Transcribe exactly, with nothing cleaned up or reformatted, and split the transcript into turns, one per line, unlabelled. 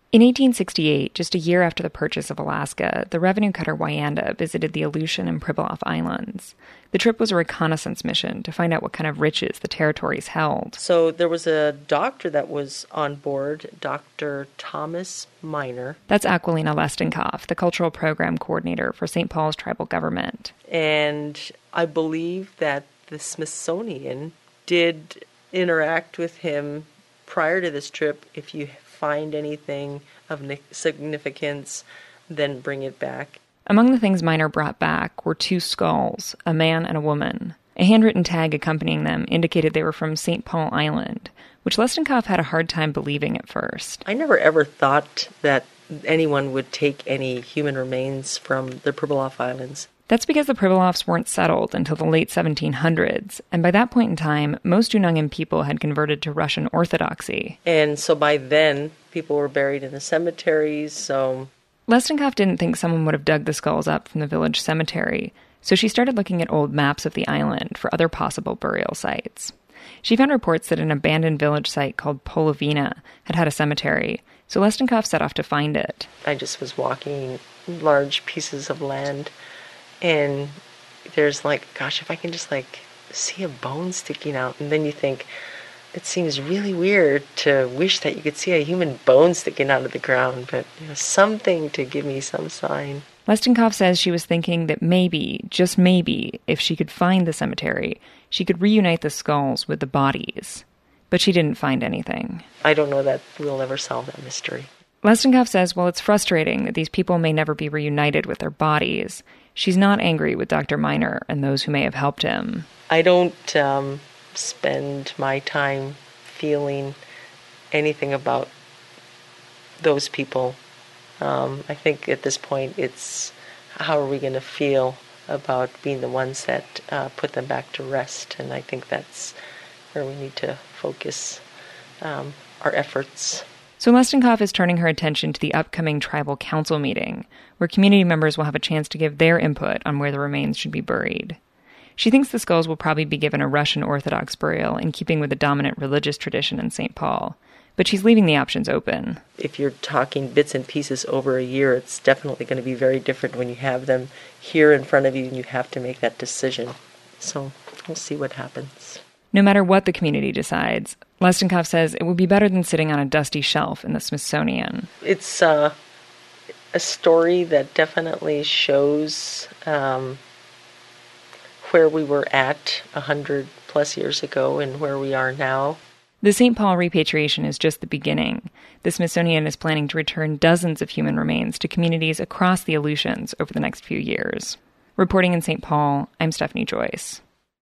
In eighteen sixty-eight, just a year after the purchase of Alaska, the revenue cutter Wyanda visited the Aleutian and Pribilof Islands. The trip was a reconnaissance mission to find out what kind of riches the territories held.
So there was a doctor that was on board, Doctor Thomas Miner.
That's Aquilina Lestenkoff, the cultural program coordinator for Saint Paul's tribal government.
And I believe that the Smithsonian did interact with him prior to this trip. If you find anything of significance, then bring it back.
Among the things Miner brought back were two skulls, a man and a woman. A handwritten tag accompanying them indicated they were from Saint Paul Island, which Lestenkoff had a hard time believing at first.
I never ever thought that anyone would take any human remains from the Pribilof Islands.
That's because the Pribilofs weren't settled until the late seventeen hundreds, and by that point in time, most Unangan people had converted to Russian Orthodoxy.
And so by then, people were buried in the cemeteries, so...
Lestenkoff didn't think someone would have dug the skulls up from the village cemetery, so she started looking at old maps of the island for other possible burial sites. She found reports that an abandoned village site called Polovina had had a cemetery, so Lestenkoff set off to find it.
I just was walking large pieces of land, and there's like, gosh, if I can just like see a bone sticking out, and then you think, it seems really weird to wish that you could see a human bone sticking out of the ground, but you know, something to give me some sign.
Lestenkoff says she was thinking that maybe, just maybe, if she could find the cemetery, she could reunite the skulls with the bodies. But she didn't find anything.
I don't know that we'll ever solve that mystery.
Lestenkoff says while it's frustrating that these people may never be reunited with their bodies, she's not angry with Doctor Miner and those who may have helped him.
I don't um, spend my time feeling anything about those people. Um, I think at this point it's how are we going to feel about being the ones that uh, put them back to rest, and I think that's where we need to focus um, our efforts.
So Lestenkoff is turning her attention to the upcoming tribal council meeting, where community members will have a chance to give their input on where the remains should be buried. She thinks the skulls will probably be given a Russian Orthodox burial in keeping with the dominant religious tradition in Saint Paul, but she's leaving the options open.
If you're talking bits and pieces over a year, it's definitely going to be very different when you have them here in front of you and you have to make that decision. So we'll see what happens.
No matter what the community decides, Lestenkoff says it would be better than sitting on a dusty shelf in the Smithsonian.
It's uh, a story that definitely shows um, where we were at a hundred plus years ago and where we are now.
The Saint Paul repatriation is just the beginning. The Smithsonian is planning to return dozens of human remains to communities across the Aleutians over the next few years. Reporting in Saint Paul, I'm Stephanie Joyce.